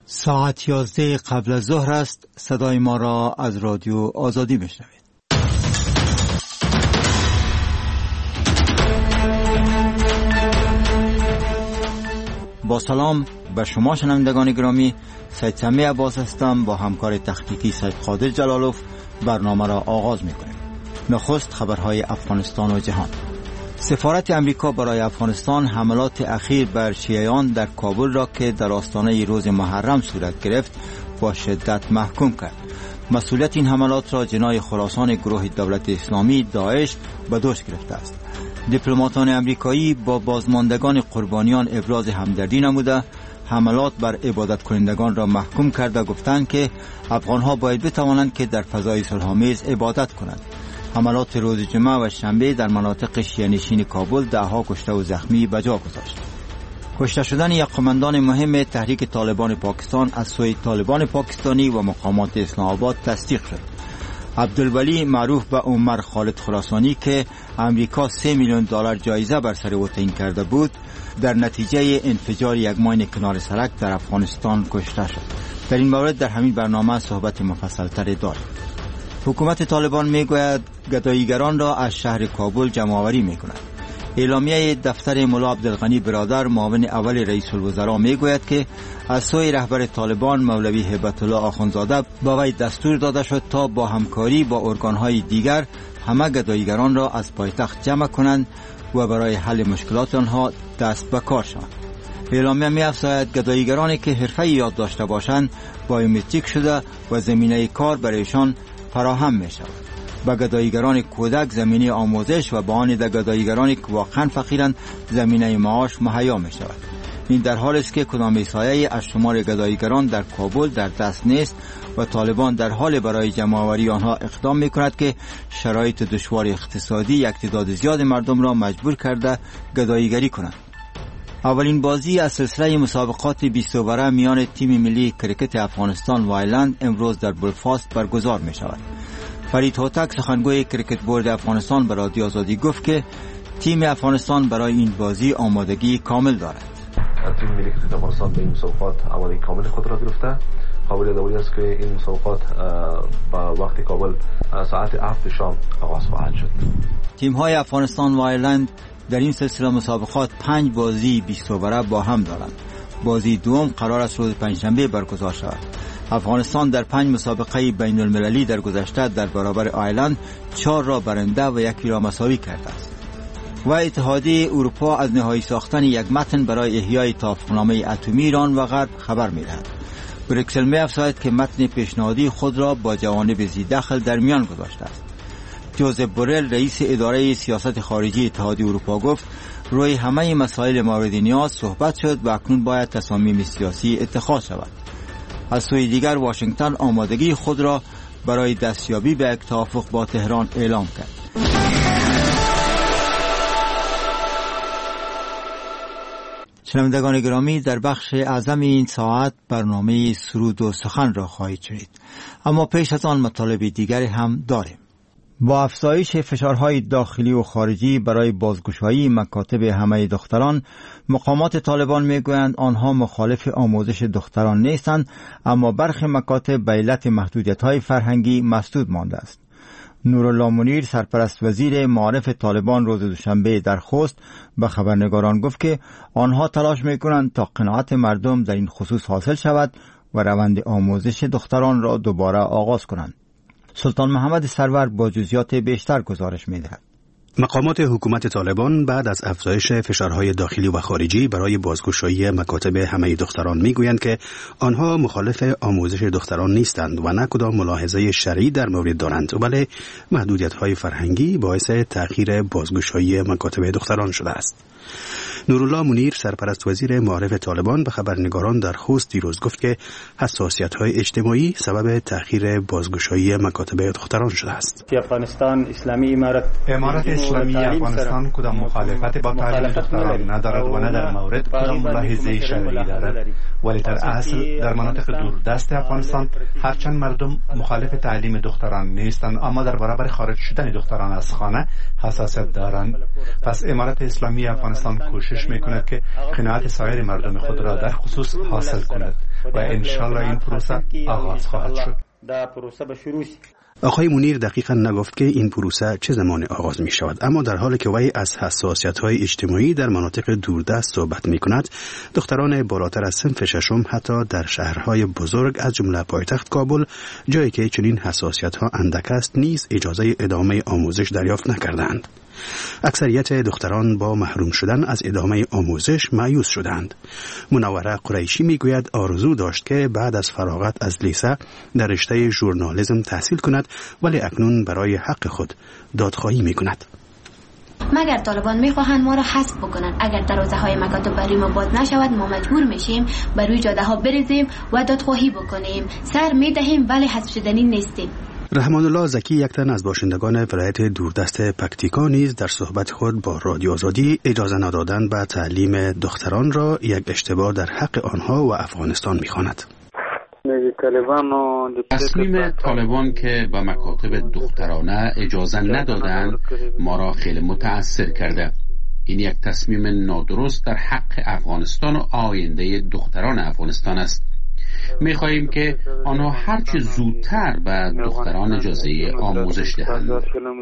ساعت 11 قبل از ظهر است. صدای ما را از رادیو آزادی میشنوید. با سلام به شما شنوندگان گرامی، سید سمی عباس هستم. با همکار تخنیکی سید قادر جلالوف برنامه را آغاز میکنیم. نخست خبرهای افغانستان و جهان. سفارت امریکا برای افغانستان حملات اخیر بر شیعیان در کابل را که در آستانه روز محرم صورت گرفت با شدت محکوم کرد. مسئولیت این حملات را جناح خراسان گروه دولت اسلامی داعش به دوش گرفته است. دیپلماتان امریکایی با بازماندگان قربانیان ابراز همدردی نموده حملات بر عبادت کنندگان را محکوم کرده گفتند که افغانها باید بتوانند که در فضای صلح‌آمیز عبادت کنند. حملات روز جمعه و شنبه در مناطق شیعه‌نشین کابل ده‌ها کشته و زخمی به جا گذاشت. کشته شدن یک قماندان مهم تحریک طالبان پاکستان از سوی طالبان پاکستانی و مقامات اسلام آباد تصدیق شد. عبدالولی معروف به عمر خالد خراسانی که امریکا 3 میلیون دلار جایزه بر سر او تعیین کرده بود، در نتیجه انفجار یک ماین کنار سړک در افغانستان کشته شد. در این مورد در همین برنامه صحبت مفصل‌تر داریم. حکومت طالبان میگوید گداییگران را از شهر کابل جمع‌آوری می‌کند. اعلامیه دفتر ملا عبدالغنی برادر معاون اول رئیس الوزراء میگوید که از سوی رهبر طالبان مولوی هیبت الله آخوندزاده به وی دستور داده شد تا با همکاری با ارگان‌های دیگر همه گداییگران را از پایتخت جمع کنند و برای حل مشکلات آنها دست به کار شوند. اعلامیه می‌افزاید گداییگرانی که حرفه‌ای یاد داشته باشند بایومتریک شده و زمینه کار برایشان فراهم می‌شود. به گداییگران کودک زمینه آموزش و به آن گداییگرانی که واقعا فقیرند زمینه معاش مهیا می‌شود. این در حالی است که کدام سایه از شمار گداییگران در کابل در دست نیست و طالبان در حال برای جمع‌آوری آنها اقدام می‌کند که شرایط دشوار اقتصادی یک تعداد زیاد مردم را مجبور کرده گداییگری کنند. اولین بازی از سلسله مسابقات 20 اووره میان تیم ملی کرکت افغانستان و آیلند امروز در بلفاست برگزار می‌شود. فرید هوتک سخنگوی کرکت بورد افغانستان به رادیو آزادی گفت که تیم افغانستان برای این بازی آمادگی کامل دارد. تیم ملی کرکت افغانستان به این مسابقات آمادگی کامل خود را گرفته. قابل یادآوری است که این مسابقات با وقت کابل ساعت 7 شام آغاز خواهد شد. تیم‌های افغانستان و آیرلند در این سلسله مسابقات 5 بازی 20 اووره با هم دارند. بازی دوم قرار است روز پنجشنبه برگزار شود. افغانستان در 5 مسابقه بین المللی در گذشته در برابر آیرلند 4 را برنده و 1 را مساوی کرده است. و اتحادیه اروپا از نهایی ساختن یک متن برای احیای توافقنامه اتمی ایران و غرب خبر می‌دهد. بریکسل می‌افزاید که متن پیشنهادی خود را با جوانب ذی‌دخل در میان گذاشته است. جوزف بورل رئیس اداره سیاست خارجی اتحادیه اروپا گفت روی همه مسائل مورد نیاز صحبت شد و اکنون باید تصامیم سیاسی اتخاذ شود. از سوی دیگر واشنگتن آمادگی خود را برای دستیابی به یک توافق با تهران اعلام کرد. شنوندگان گرامی، در بخش اعظم این ساعت برنامه سرود و سخن را خواهید شنید، اما پیش از آن مطالب دیگری هم داریم. با افزایش فشارهای داخلی و خارجی برای بازگشایی مکاتب همه دختران، مقامات طالبان میگویند آنها مخالف آموزش دختران نیستند، اما برخی مکاتب به علت محدودیت‌های فرهنگی مسدود مانده است. نورالله منیر سرپرست وزیر معارف طالبان روز دوشنبه در خوست به خبرنگاران گفت که آنها تلاش میکنند تا قناعت مردم در این خصوص حاصل شود و روند آموزش دختران را دوباره آغاز کنند. سلطان محمد سرور با جزئیات بیشتر گزارش می‌دهد. مقامات حکومت طالبان بعد از افزایش فشارهای داخلی و خارجی برای بازگشایی مکاتب همه دختران میگویند که آنها مخالف آموزش دختران نیستند و نه کدام ملاحظه شرعی در مورد دارند، ولی محدودیت‌های فرهنگی باعث تأخیر بازگشایی مکاتب دختران شده است. نورالله منیر سرپرست وزیر معارف طالبان به خبرنگاران در خوست دیروز گفت که حساسیت‌های اجتماعی سبب تأخیر بازگشایی مکاتب دختران شده است. افغانستان اسلامی امارت اسلامی افغانستان کدام مخالفت با تعلیم دختران ندارد و نه در مورد کدام ملاحظه شرعی دارد، ولی در اصل در مناطق دوردست افغانستان هرچند مردم مخالف تعلیم دختران نیستند اما در برابر خارج شدن دختران از خانه حساسیت دارند. پس امارت اسلامی افغانستان کوشش میکند که قناعت سایر مردم خود را در خصوص حاصل کند و انشالله این پروسه آغاز خواهد شد. آقای منیر دقیقا نگفت که این پروسه چه زمان آغاز می شود، اما در حالی که وی از حساسیت‌های اجتماعی در مناطق دوردست صحبت می کند، دختران بالاتر از صنف ششم حتی در شهرهای بزرگ از جمله پایتخت کابل، جایی که چنین حساسیت‌ها اندک است، نیز اجازه ادامه آموزش دریافت نکردند. اکثریت دختران با محروم شدن از ادامه آموزش مایوس شدند. منوره قریشی میگوید آرزو داشت که بعد از فراغت از لیسه در رشته ژورنالیسم تحصیل کند، ولی اکنون برای حق خود دادخواهی میکند. مگر طالبان میخواهند ما را حذف بکنند، اگر دروازه های مکاتب برای ما باز نشود ما مجبور میشیم بر روی جاده ها بریزیم و دادخواهی بکنیم. سر میدهیم ولی حذف شدنی نیستیم. رحمان الله زکی، یک تن از باشندگان ولایت دوردست پکتیکا، نیز در صحبت خود با رادیو آزادی اجازه ندادن به تعلیم دختران را یک اشتباه در حق آنها و افغانستان می‌خواند. تصمیم طالبان که به مکاتب دخترانه اجازه ندادند ما را خیلی متأثر کرده. این یک تصمیم نادرست در حق افغانستان و آینده دختران افغانستان است. می‌خواهیم که آنها هرچه زودتر به دختران اجازه آموزش دهند.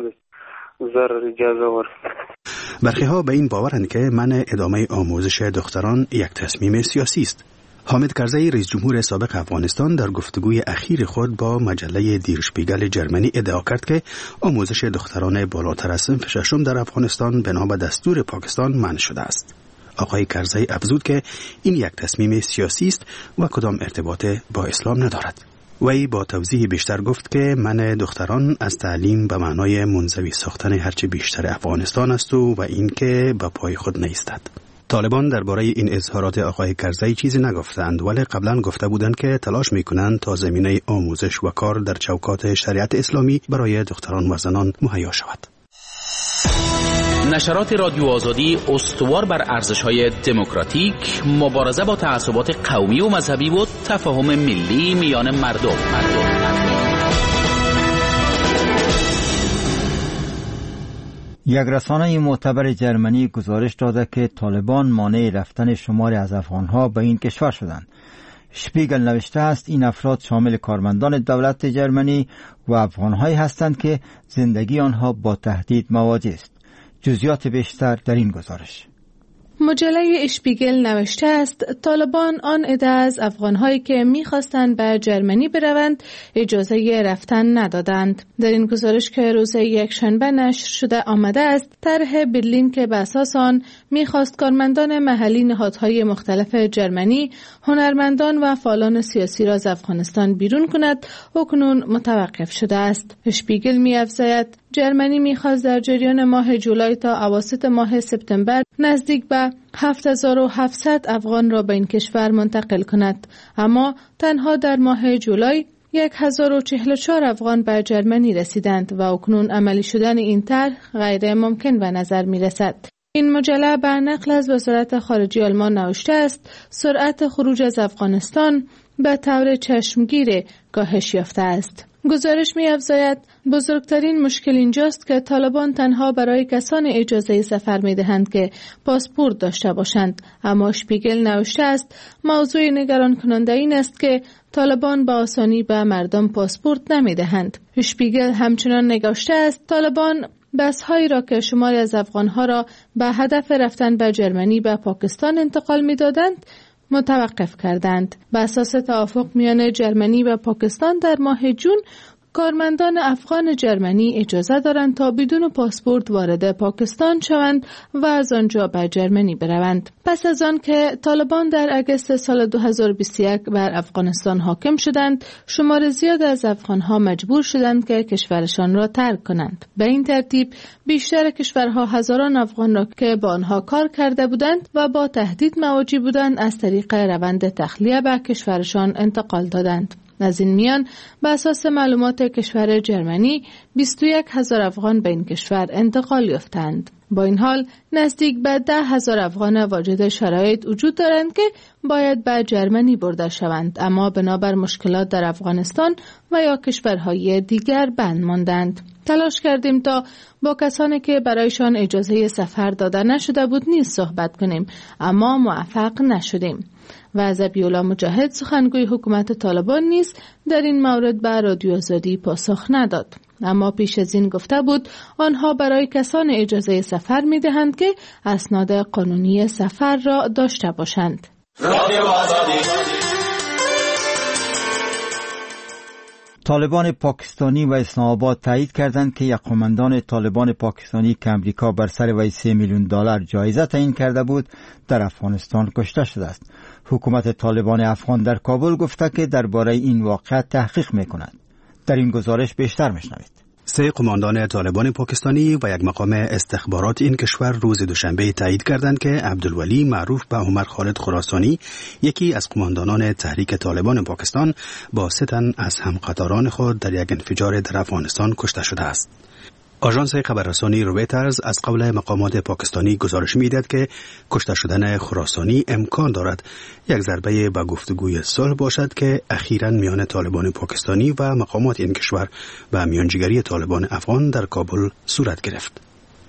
برخی‌ها به این باورند که منع ادامه آموزش دختران یک تصمیم سیاسی است. حامد کرزی، رئیس جمهور سابق افغانستان، در گفتگوی اخیر خود با مجله دیر شپیگل جرمنی ادعا کرد که آموزش دختران بالاتر از صنف ششم در افغانستان بنا به دستور پاکستان منع شده است. آقای کرزی افزود که این یک تصمیم سیاسی است و کدام ارتباط با اسلام ندارد. وی با توضیح بیشتر گفت که منع دختران از تعلیم به معنای منزوی ساختن هرچه بیشتر افغانستان است و این که به پای خود نیستد. طالبان درباره این اظهارات آقای کرزی چیزی نگفتند، ولی قبلا گفته بودند که تلاش میکنند تا زمینه آموزش و کار در چوکات شریعت اسلامی برای دختران و زنان مهیا شود. نشرات رادیو آزادی استوار بر ارزش‌های دموکراتیک، مبارزه با تعصبات قومی و مذهبی و تفاهم ملی میان مردم. یک رسانه معتبر جرمنی گزارش داده که طالبان مانع رفتن شماری از افغانها به این کشور شدند. شپیگل نوشته است این افراد شامل کارمندان دولت جرمنی و افغانهایی هستند که زندگی آنها با تهدید مواجه است. جزئیات بیشتر در این گزارش. مجله اشپیگل نوشته است طالبان آن عده از افغانهایی که می‌خواستند به جرمنی بروند اجازه رفتن ندادند. در این گزارش که روز یکشنبه نشر شده آمده است، طرح برلین که به اساس آن می‌خواست کارمندان محلی نهادهای مختلف جرمنی، هنرمندان و فعالان سیاسی را از افغانستان بیرون کند، اکنون متوقف شده است. اشپیگل می‌افزاید جرمنی می‌خواست در جریان ماه جولای تا اواسط ماه سپتامبر نزدیک به 7700 افغان را به این کشور منتقل کند، اما تنها در ماه جولای 1044 افغان به جرمنی رسیدند و اکنون عملی شدن این طرح غیر ممکن به نظر می رسد. این مجله به نقل از وزارت خارجه آلمان نوشته است سرعت خروج از افغانستان به طور چشمگیر کاهش یافته است. گزارش می‌افزاید بزرگترین مشکل اینجاست که طالبان تنها برای کسان اجازه سفر می‌دهند که پاسپورت داشته باشند، اما شپیگل نوشته است موضوع نگران کننده این است که طالبان با آسانی به مردم پاسپورت نمی‌دهند. شپیگل همچنان نگاشته است طالبان بس‌هایی را که شماری از افغان‌ها را به هدف رفتن به جرمنی به پاکستان انتقال می‌دادند متوقف کردند. به اساس توافق میان جرمنی و پاکستان در ماه جون کارمندان افغان جرمنی اجازه دارند تا بدون پاسپورت وارد پاکستان شوند و از آنجا به جرمنی بروند. پس از آن که طالبان در اگست سال 2021 بر افغانستان حاکم شدند، شمار زیاد از افغانها مجبور شدند که کشورشان را ترک کنند. به این ترتیب بیشتر کشورها هزاران افغان را که با آنها کار کرده بودند و با تهدید مواجه بودند از طریق روند تخلیه به کشورشان انتقال دادند. از این میان به اساس معلومات کشور جرمنی 21,000 افغان به این کشور انتقال یافتند. با این حال نزدیک به 10,000 افغان واجد شرایط وجود دارند که باید به جرمنی برده شوند، اما بنابر مشکلات در افغانستان و یا کشورهای دیگر بند ماندند. تلاش کردیم تا با کسانی که برایشان اجازه سفر داده نشده بود نیز صحبت کنیم، اما موفق نشدیم. و ذبیح‌الله مجاهد سخنگوی حکومت طالبان نیز در این مورد به رادیو آزادی پاسخ نداد، اما پیش از این گفته بود آنها برای کسان اجازه سفر می دهند که اسناد قانونی سفر را داشته باشند. طالبان پاکستانی و اسلام آباد تایید کردند که یک قماندان طالبان پاکستانی که امریکا بر سر وی $3 میلیون جایزه تعیین کرده بود در افغانستان کشته شده است. حکومت طالبان افغان در کابل گفته که درباره این واقعه تحقیق می‌کند. در این گزارش بیشتر میشنوید. 3 قماندان طالبان پاکستانی و یک مقام استخبارات این کشور روز دوشنبه تایید کردند که عبدالولی معروف به عمر خالد خراسانی، یکی از قماندانان تحریک طالبان پاکستان، با 3 تن از همقطاران خود در یک انفجار در افغانستان کشته شده است. آژانس خبررسانی رویترز از قول مقامات پاکستانی گزارش می‌دهد که کشته شدن خراسانی امکان دارد یک ضربه به گفتگوی صلح باشد که اخیراً میان طالبان پاکستانی و مقامات این کشور و میانجیگری طالبان افغان در کابل صورت گرفت.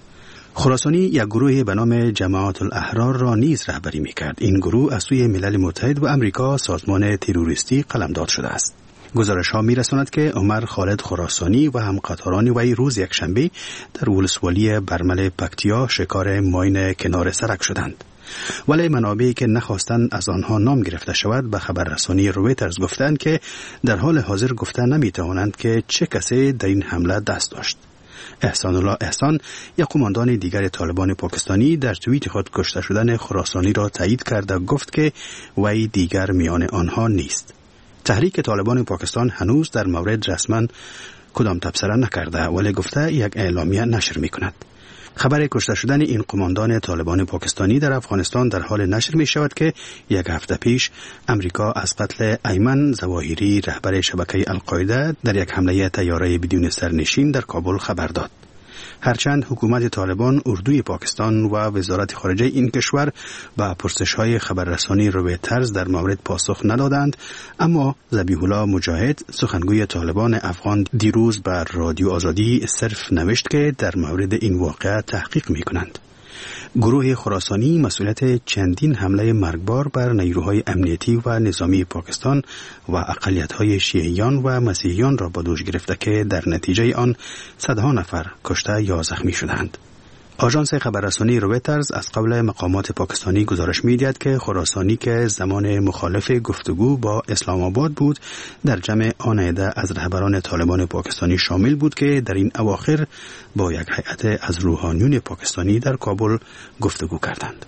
خراسانی یک گروه به نام جماعت الاحرار را نیز رهبری می‌کرد. این گروه از سوی ملل متحد و امریکا سازمان تروریستی قلمداد شده است. گزارش ها می رساند که عمر خالد خراسانی و همقطاران وی روز یکشنبه در ولسوالی برمل پکتیا شکار ماین کنار سرک شدند. ولی منابعی که نخواستند از آنها نام گرفته شود به خبررسانی رویترز گفتند که در حال حاضر گفته نمی توانند که چه کسی در این حمله دست داشت. احسان الله احسان، یک قماندان دیگر طالبان پاکستانی، در توییت خود کشته شدن خراسانی را تایید کرد و گفت که وی دیگر میان آنها نیست. تحریک طالبان پاکستان هنوز در مورد رسما کدام تبصره نکرده، ولی گفته یک اعلامیه نشر می‌کند. خبر کشته شدن این قماندان طالبان پاکستانی در افغانستان در حال نشر می شود که یک هفته پیش امریکا از قتل ایمن ظواهری رهبر شبکه القاعده در یک حمله طیاره بدون سرنشین در کابل خبر داد. هرچند حکومت طالبان، اردوی پاکستان و وزارت خارجه این کشور به پرسش‌های خبررسانی رویترز در مورد پاسخ ندادند، اما ذبیح‌الله مجاهد سخنگوی طالبان افغان دیروز بر رادیو آزادی صرف نوشت که در مورد این واقعه تحقیق می‌کنند. گروه خراسانی مسئولیت چندین حمله مرگبار بر نیروهای امنیتی و نظامی پاکستان و اقلیت‌های شیعیان و مسیحیان را به دوش گرفته که در نتیجه آن صدها نفر کشته یا زخمی شدند. آژانس خبررسانی رویترز از قول مقامات پاکستانی گزارش می‌دهد که خراسانی که زمان مخالف گفتگو با اسلام آباد بود، در جمع آن عده از رهبران طالبان پاکستانی شامل بود که در این اواخر با یک هیئت از روحانیون پاکستانی در کابل گفتگو کردند.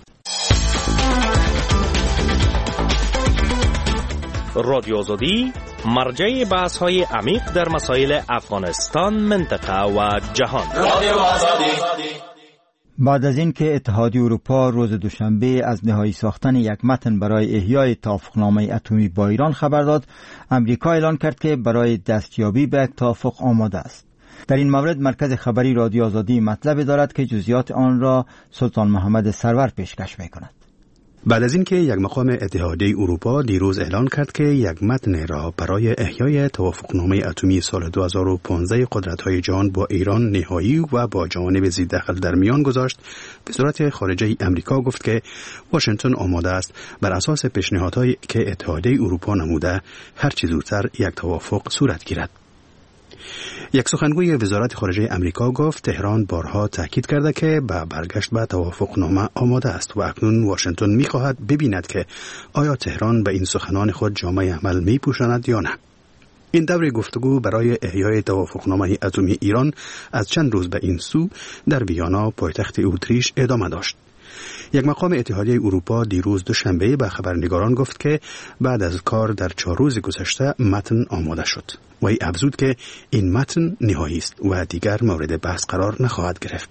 رادیو آزادی مرجع بحث‌های عمیق در مسائل افغانستان، منطقه و جهان. رادیو آزادی. بعد از اینکه اتحادیه اروپا روز دوشنبه از نهایی ساختن یک متن برای احیای توافقنامه اتمی با ایران خبر داد، امریکا اعلان کرد که برای دستیابی به یک توافق آماده است. در این مورد مرکز خبری رادیو آزادی مطلب دارد که جزئیات آن را سلطان محمد سرور پیشکش می‌کند. بعد از اینکه یک مقام اتحادیه اروپا دیروز اعلان کرد که یک متن را برای احیای توافقنامه اتمی سال 2015 قدرت‌های جهان با ایران نهایی و با جوانب ذی‌دخل در میان گذاشت، وزارت خارجه امریکا گفت که واشنگتن آماده است بر اساس پیشنهادهایی که اتحادیه اروپا نموده هر چه زودتر یک توافق صورت گیرد. یک سخنگوی وزارت خارجه امریکا گفت تهران بارها تاکید کرده که به برگشت به توافقنامه آماده است و اکنون واشنگتن می‌خواهد ببیند که آیا تهران به این سخنان خود جامه عمل می‌پوشاند یا نه. این دور گفتگو برای احیای توافقنامه اتمی ایران از چند روز به این سو در ویانا پایتخت اتریش ادامه داشت. یک مقام اتحادیه اروپا دیروز دوشنبه به خبرنگاران گفت که بعد از کار در 4 روز گذشته متن آماده شد. وی افزود که این متن نهایی است و دیگر مورد بحث قرار نخواهد گرفت.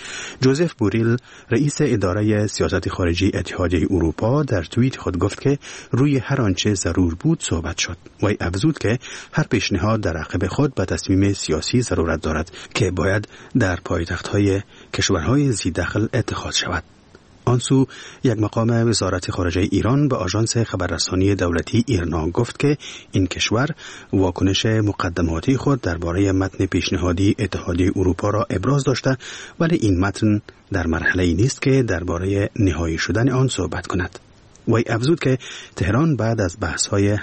جوزف بوریل رئیس اداره سیاست خارجی اتحادیه اروپا در توییت خود گفت که روی هر آنچه ضرور بود صحبت شد و افزود که هر پیشنهاد در عقب خود به تصمیم سیاسی ضرورت دارد که باید در پایتخت‌های کشورهای ذی‌دخل اتخاذ شود. آنسو یک مقام وزارت خارجه ایران به آژانس خبررسانی دولتی ایرنا گفت که این کشور واکنش مقدماتی خود درباره متن پیشنهادی اتحادیه اروپا را ابراز داشته، ولی این متن در مرحله‌ای نیست که درباره نهایی شدن آن صحبت کند. وی افزود که تهران بعد از بحث‌های